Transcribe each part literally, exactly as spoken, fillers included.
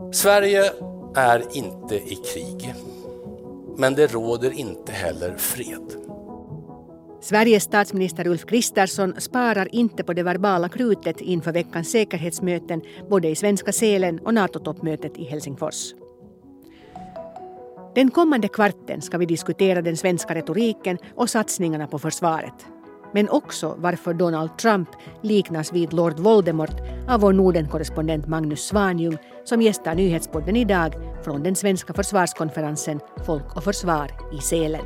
Sverige är inte i krig, men det råder inte heller fred. Sveriges statsminister Ulf Kristersson sparar inte på det verbala krutet inför veckans säkerhetsmöten både i svenska Sälen och NATO-toppmötet i Helsingfors. Den kommande kvarten ska vi diskutera den svenska retoriken och satsningarna på försvaret. Men också varför Donald Trump liknas vid Lord Voldemort av vår Norden-korrespondent Magnus Svanjung som gästar nyhetspodden idag från den svenska försvarskonferensen Folk och försvar i Sälen.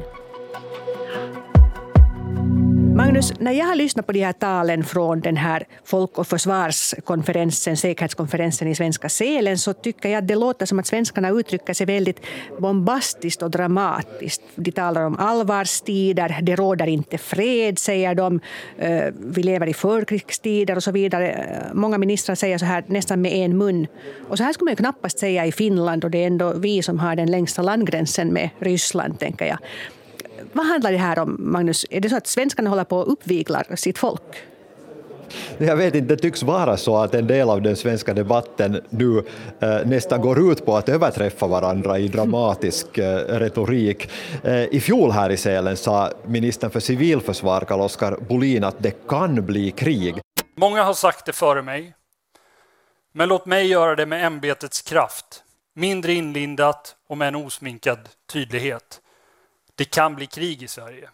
Magnus, när jag har lyssnat på de här talen från den här folk- och försvarskonferensen, säkerhetskonferensen i svenska Sälen, så tycker jag att det låter som att svenskarna uttrycker sig väldigt bombastiskt och dramatiskt. De talar om allvarstider, det råder inte fred, säger de, vi lever i förkrigstider och så vidare. Många ministrar säger så här nästan med en mun. Och så här skulle man ju knappast säga i Finland, och det är ändå vi som har den längsta landgränsen med Ryssland, tänker jag. Vad handlar det här om, Magnus? Är det så att svenskarna håller på att uppvigla sitt folk? Jag vet inte, det tycks vara så att en del av den svenska debatten nu eh, nästan går ut på att överträffa varandra i dramatisk eh, retorik. Eh, I fjol här i Sälen sa ministern för civilförsvar Carl-Oskar Bolin att det kan bli krig. Många har sagt det före mig, men låt mig göra det med ämbetets kraft, mindre inlindat och med en osminkad tydlighet. Det kan bli krig i Sverige.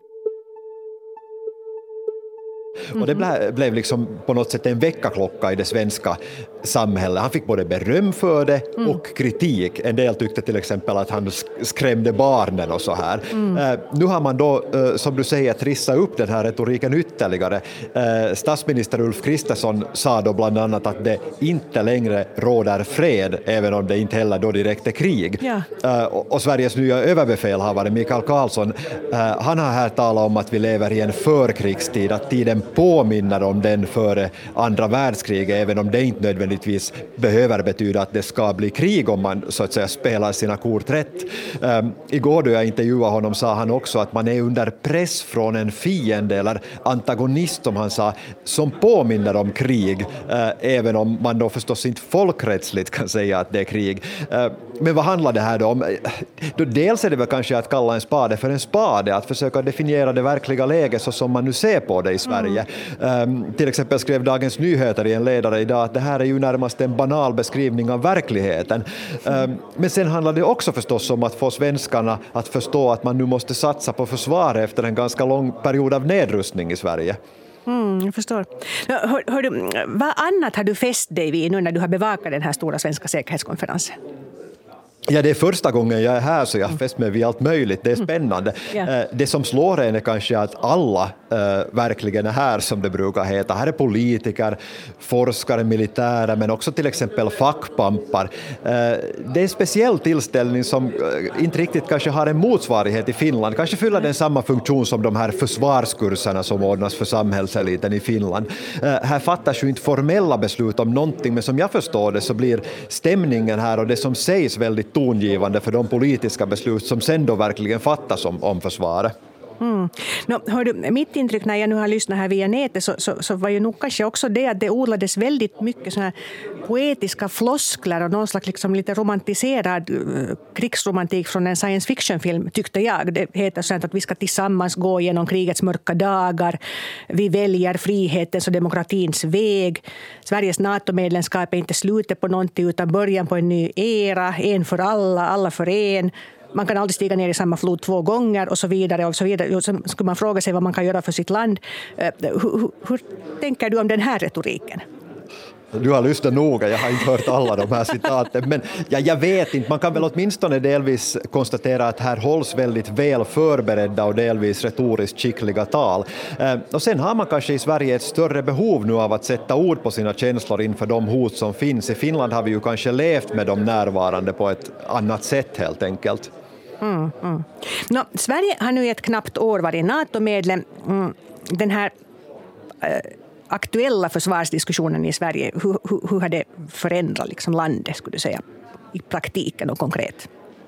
Och det ble, blev liksom på något sätt en väckarklocka i det svenska samhället. Han fick både beröm för det mm. och kritik. En del tyckte till exempel att han skrämde barnen och så här. Mm. Eh, nu har man då, eh, som du säger, trissat upp den här retoriken ytterligare. Eh, statsminister Ulf Kristersson sa då bland annat att det inte längre råder fred, även om det inte heller då direkt är krig. Ja. Eh, och, och Sveriges nya överbefälhavare Mikael Karlsson, eh, han har här talat om att vi lever i en förkrigstid, att tiden påminner om den före andra världskriget, även om det inte nödvändigtvis behöver betyda att det ska bli krig om man så att säga spelar sina kort rätt. Um, igår då jag intervjuade honom sa han också att man är under press från en fiende eller antagonist, som han sa, som påminner om krig, uh, även om man då förstås inte folkrättsligt kan säga att det är krig. Uh, men vad handlar det här då om? Då dels är det väl kanske att kalla en spade för en spade, att försöka definiera det verkliga läget så som man nu ser på det i Sverige. Mm. Um, till exempel skrev Dagens Nyheter i en ledare idag att det här är ju närmast en banal beskrivning av verkligheten. Um, men sen handlar det också förstås om att få svenskarna att förstå att man nu måste satsa på försvar efter en ganska lång period av nedrustning i Sverige. Mm, jag förstår. Hör, hör du, vad annat har du fäst dig vid nu när du har bevakat den här stora svenska säkerhetskonferensen? Ja, det är första gången jag är här, så jag har fäst mig vid allt möjligt. Det är spännande. Mm. Yeah. Det som slår en är kanske att alla äh, verkligen är här, som det brukar heta. Här är politiker, forskare, militärer, men också till exempel fackpampar. Äh, det är en speciell tillställning som äh, inte riktigt kanske har en motsvarighet i Finland. Kanske fyller den samma funktion som de här försvarskurserna som ordnas för samhällseliten i Finland. Äh, här fattas ju inte formella beslut om någonting, men som jag förstår det så blir stämningen här och det som sägs väldigt tongivande för de politiska beslut som sen då verkligen fattas om, om försvaret. Mm. No, hör du, mitt intryck när jag nu har lyssnat här via nätet så, så, så var ju nog kanske också det att det odlades väldigt mycket såna här poetiska floskler och någon slags liksom lite romantiserad uh, krigsromantik från en science fiction-film, tyckte jag. Det heter så att vi ska tillsammans gå genom krigets mörka dagar. Vi väljer frihetens och demokratins väg. Sveriges NATO-medlemskap är inte slutet på någonting utan början på en ny era. En för alla, alla för en. Man kan aldrig stiga ner i samma flod två gånger och så vidare. Och så vidare. Och så skulle man fråga sig vad man kan göra för sitt land. Hur, hur, hur tänker du om den här retoriken? Du har lyssnat noga, jag har inte hört alla de här citaten, men ja, jag vet inte, man kan väl åtminstone delvis konstatera att här hålls väldigt väl förberedda och delvis retoriskt skickliga tal. Eh, och sen har man kanske i Sverige ett större behov nu av att sätta ord på sina känslor inför de hot som finns. I Finland har vi ju kanske levt med de närvarande på ett annat sätt helt enkelt. Mm, mm. No, Sverige har nu i ett knappt år varit NATO-medlem. Mm, den här äh, aktuella försvarsdiskussionen i Sverige, hur, hur, hur har det förändrat liksom landet, skulle du säga, i praktiken och konkret?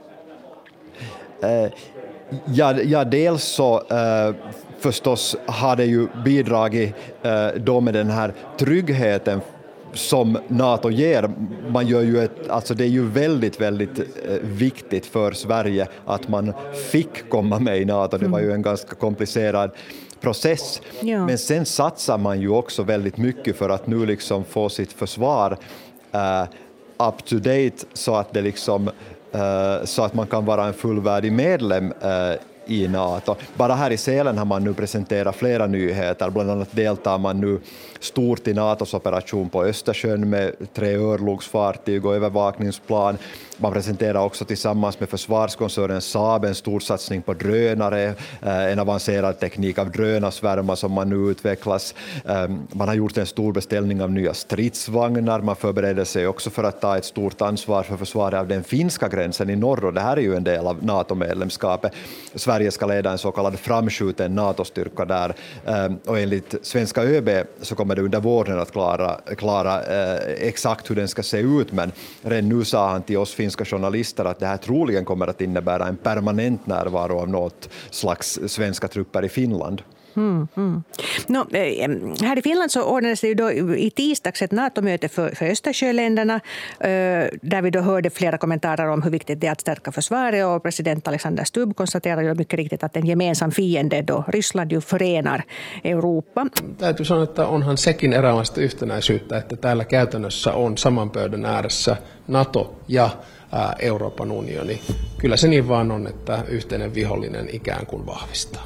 Uh, ja, ja, dels så uh, förstås har det ju bidragit uh, då med den här tryggheten som NATO ger. Man gör ju ett, alltså det är ju väldigt, väldigt eh, viktigt för Sverige att man fick komma med i NATO. Det var ju en ganska komplicerad process. Ja. Men sen satsar man ju också väldigt mycket för att nu liksom få sitt försvar uh, up to date så att det liksom uh, så att man kan vara en fullvärdig medlem uh, i NATO. Bara här i Sälen har man nu presenterat flera nyheter. Bland annat deltar man nu stort i NATOs operation på Östersjön med tre örlogsfartyg och övervakningsplan. Man presenterar också tillsammans med försvarskoncernen Saab en stor satsning på drönare, en avancerad teknik av drönarsvärmar som man nu utvecklas. Man har gjort en stor beställning av nya stridsvagnar. Man förbereder sig också för att ta ett stort ansvar för försvaret av den finska gränsen i norr, och det här är ju en del av NATO-medlemskapet. Sverige ska leda en så kallad framskjuten NATO-styrka där, och enligt svenska ÖB så kommer det under våren att klara, klara eh, exakt hur den ska se ut, men redan nu sa han till oss finska journalister att det här troligen kommer att innebära en permanent närvaro av något slags svenska trupper i Finland. Mm, mm. No, här i Finland så ordnades det ju då i tisdags ett NATO-möte för, för Östersjöländerna, där vi då hörde flera kommentarer om hur viktigt det är att stärka försvaret, och president Alexander Stubb konstaterar ju mycket riktigt att en gemensam fiende då Ryssland ju förenar Europa. Täytyy sanoa, että onhan sekin eräänlaista yhtenäisyyttä, että täällä käytännössä on saman pöydän ääressä NATO ja ää, Euroopan unioni. Kyllä se niin vaan on, että yhteinen vihollinen ikään kuin vahvistaa.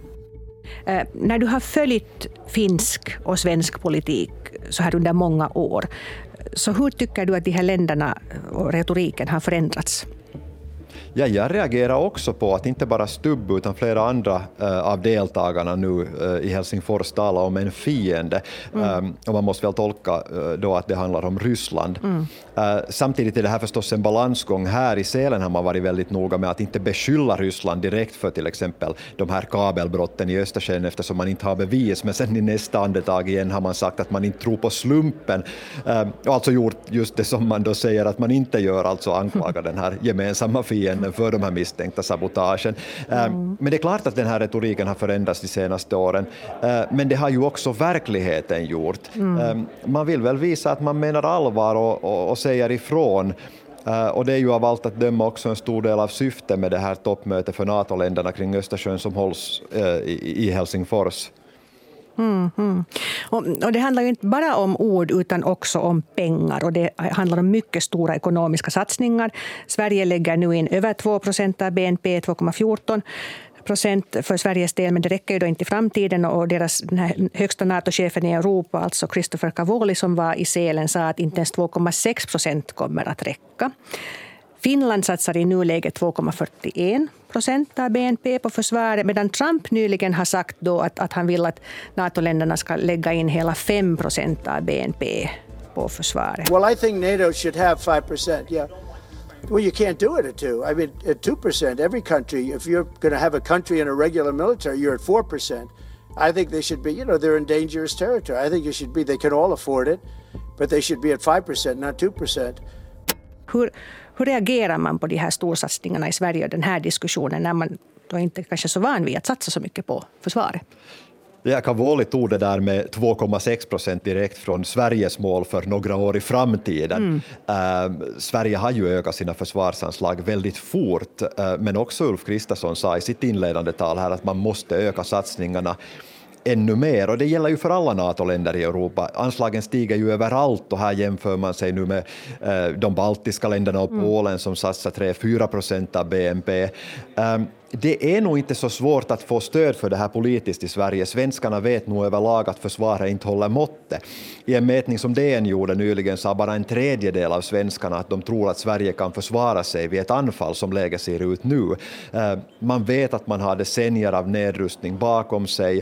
Eh, när du har följt finsk och svensk politik så här under många år, så hur tycker du att de här länderna och retoriken har förändrats? Ja, jag reagerar också på att inte bara Stubb utan flera andra uh, av deltagarna nu uh, i Helsingfors talar om en fiende. Mm. Um, och man måste väl tolka uh, då att det handlar om Ryssland. Mm. Uh, samtidigt är det här förstås en balansgång. Här i Sälen har man varit väldigt noga med att inte beskylla Ryssland direkt för till exempel de här kabelbrotten i Östersjön, eftersom man inte har bevis. Men sen i nästa andetag igen har man sagt att man inte tror på slumpen. Uh, och alltså gjort just det som man då säger att man inte gör, alltså anklagar den här gemensamma fienden för de här misstänkta sabotagen. Mm. Men det är klart att den här retoriken har förändrats de senaste åren. Men det har ju också verkligheten gjort. Mm. Man vill väl visa att man menar allvar och, och, och säger ifrån. Och det är ju av allt att döma också en stor del av syftet med det här toppmötet för NATO-länderna kring Östersjön som hålls i Helsingfors. Mm, mm. Och, och det handlar ju inte bara om ord utan också om pengar, och det handlar om mycket stora ekonomiska satsningar. Sverige lägger nu in över två procent av B N P, två komma fjorton procent för Sveriges del, men det räcker ju då inte i framtiden, och deras den här högsta NATO-chefen i Europa, alltså Christopher Cavoli, som var i Sälen, sa att inte ens två komma sex procent kommer att räcka. Finland satsar i nuläget två komma fyrtioen procent av B N P på försvaret, medan Trump nyligen har sagt då att, att han vill att NATO-länderna ska lägga in hela fem procent av B N P på försvaret. Well, I think NATO should have five percent, yeah. Well, you can't do it at two. I mean, at two percent, every country, if you're going to have a country in a regular military, you're at four percent. I think they should be, you know, they're in dangerous territory. I think it should be, they can all afford it, but they should be at five percent, not two percent. Hur, hur reagerar man på de här storsatsningarna i Sverige och den här diskussionen när man då inte kanske är så van vid att satsa så mycket på försvaret? Ja, Cavoli tog det där med två komma sex procent direkt från Sveriges mål för några år i framtiden. Mm. Uh, Sverige har ju ökat sina försvarsanslag väldigt fort, uh, men också Ulf Kristersson sa i sitt inledande tal här att man måste öka satsningarna ännu mer, och det gäller ju för alla NATO-länder i Europa. Anslagen stiger ju överallt, och här jämför man sig nu med eh, de baltiska länderna och Polen mm. som satsar tre till fyra procent av B N P. Um, Det är nog inte så svårt att få stöd för det här politiskt i Sverige. Svenskarna vet nog överlag att försvaret inte håller måttet. I en mätning som D N gjorde nyligen sa bara en tredjedel av svenskarna att de tror att Sverige kan försvara sig vid ett anfall som läget ser ut nu. Man vet att man har decennier av nedrustning bakom sig,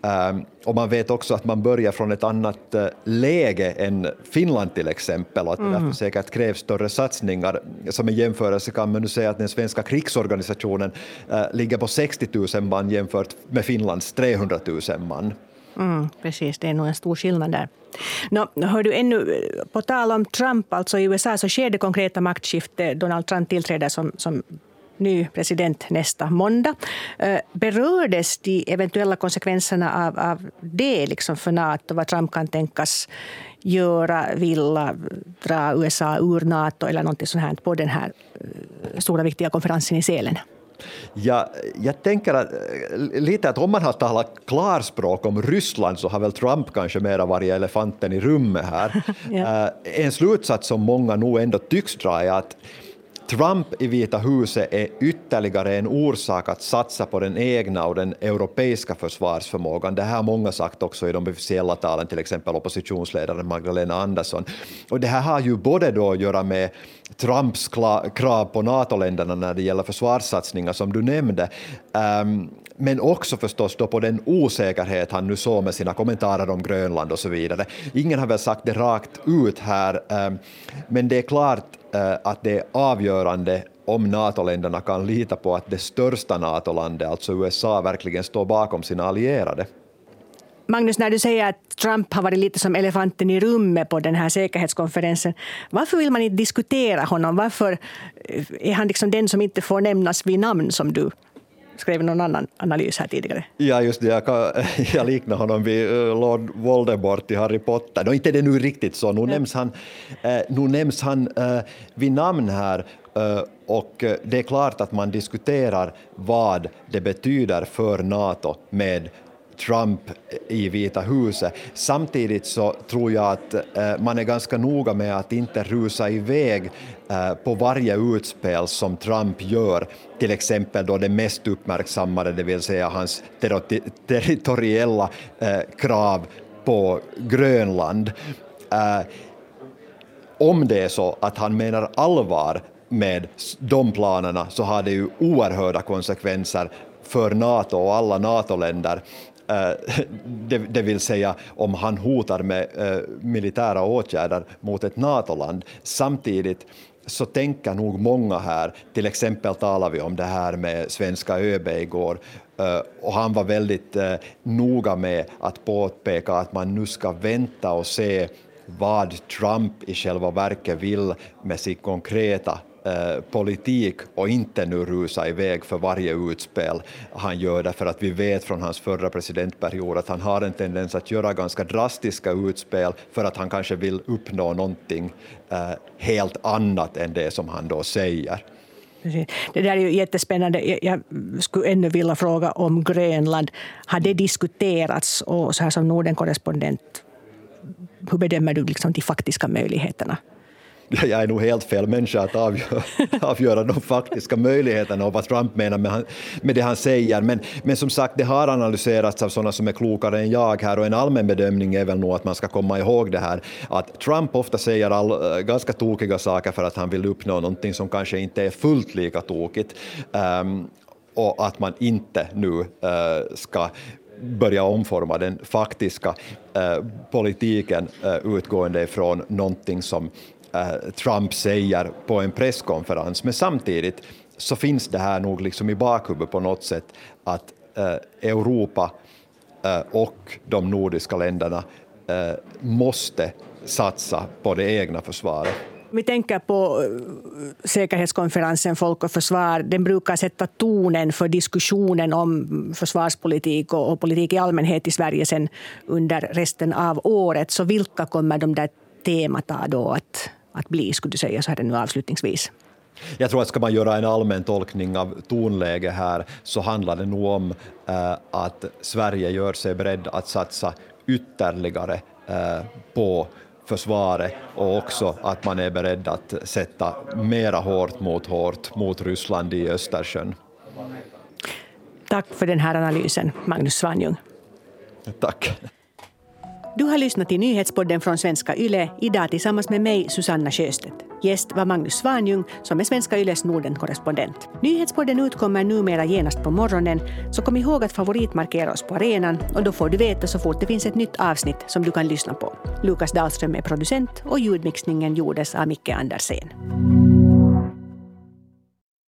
och man vet också att man börjar från ett annat läge än Finland till exempel, och att det därför säkert krävs större satsningar. Som en jämförelse kan man nu säga att den svenska krigsorganisationen ligger på sextio tusen man jämfört med Finlands trehundra tusen man. Mm, precis, det är nog en stor skillnad där. Nå, hör du ännu, på tal om Trump, alltså i U S A så sker det konkreta maktskifte. Donald Trump tillträder som, som ny president nästa måndag. Berördes de eventuella konsekvenserna av, av det liksom för NATO, vad Trump kan tänkas göra, vilja dra U S A ur NATO eller något sånt här på den här stora viktiga konferensen i Sälen? Ja, jag tänker att, lite att om man har talat klarspråk om Ryssland så har väl Trump kanske mera varit elefanten i rummet här. Ja. En slutsats som många nog ändå tycks dra är att Trump i Vita huset är ytterligare en orsak att satsa på den egna och den europeiska försvarsförmågan. Det här har många sagt också i de officiella talen, till exempel oppositionsledaren Magdalena Andersson. Och det här har ju både då att göra med Trumps krav på NATO-länderna när det gäller försvarssatsningar som du nämnde, um, men också förstås då på den osäkerhet han nu såg med sina kommentarer om Grönland och så vidare. Ingen har väl sagt det rakt ut här, um, men det är klart att det är avgörande om NATO-länderna kan lita på att det största NATO-landet, alltså U S A, verkligen står bakom sina allierade. Magnus, när du säger att Trump har varit lite som elefanten i rummet på den här säkerhetskonferensen, varför vill man inte diskutera honom? Varför är han liksom den som inte får nämnas vid namn, som du skrev någon annan analys här tidigare? Ja, just det. Jag, kan, jag liknar honom vid Lord Voldemort i Harry Potter. No, inte det nu riktigt så. Nu ja. nämns han, eh, nu nämns han eh, vid namn här. Eh, och det är klart att man diskuterar vad det betyder för NATO med Trump i Vita huset. Samtidigt så tror jag att eh, man är ganska noga med att inte rusa iväg eh, på varje utspel som Trump gör. Till exempel då det mest uppmärksammade, det vill säga hans ter- territoriella eh, krav på Grönland. Eh, om det är så att han menar allvar med de planerna så har det ju oerhörda konsekvenser för NATO och alla NATO-länder. Det, det vill säga om han hotar med uh, militära åtgärder mot ett NATO-land. Samtidigt så tänker nog många här, till exempel talar vi om det här med svenska ÖB igår, uh, och han var väldigt uh, noga med att påpeka att man nu ska vänta och se vad Trump i själva verket vill med sin konkreta Eh, politik och inte nu rusa iväg för varje utspel han gör, därför att vi vet från hans förra presidentperiod att han har en tendens att göra ganska drastiska utspel för att han kanske vill uppnå någonting eh, helt annat än det som han då säger. Det där är ju jättespännande. Jag skulle ännu vilja fråga om Grönland. Har det diskuterats, och så här som Norden-korrespondent, hur bedömer du liksom de faktiska möjligheterna? Jag är nog helt fel människa att avgöra, avgöra de faktiska möjligheterna och vad Trump menar med, han, med det han säger. Men, men som sagt, det har analyserats av sådana som är klokare än jag här, och en allmän bedömning är väl nog att man ska komma ihåg det här, att Trump ofta säger all, ganska tokiga saker för att han vill uppnå någonting som kanske inte är fullt lika tokigt, um, och att man inte nu uh, ska börja omforma den faktiska uh, politiken uh, utgående ifrån någonting som Trump säger på en presskonferens. Men samtidigt så finns det här nog liksom i bakhuvudet på något sätt att eh, Europa eh, och de nordiska länderna eh, måste satsa på det egna försvaret. Vi tänker på säkerhetskonferensen Folk och försvar. Den brukar sätta tonen för diskussionen om försvarspolitik och, och politik i allmänhet i Sverige sen under resten av året. Så vilka kommer de där temata då att att bli, skulle du säga så här nu avslutningsvis? Jag tror att ska man göra en allmän tolkning av tonläge här så handlar det nog om eh, att Sverige gör sig beredd att satsa ytterligare eh, på försvaret, och också att man är beredd att sätta mera hårt mot hårt mot Ryssland i Östersjön. Tack för den här analysen, Magnus Svanjung. Tack. Du har lyssnat till nyhetspodden från Svenska Yle, idag tillsammans med mig, Susanna Sjöstedt. Gäst var Magnus Svanjung, som är Svenska Yles Norden-korrespondent. Nyhetspodden utkommer numera genast på morgonen, så kom ihåg att favoritmarkera oss på arenan, och då får du veta så fort det finns ett nytt avsnitt som du kan lyssna på. Lukas Dahlström är producent och ljudmixningen gjordes av Micke Andersen.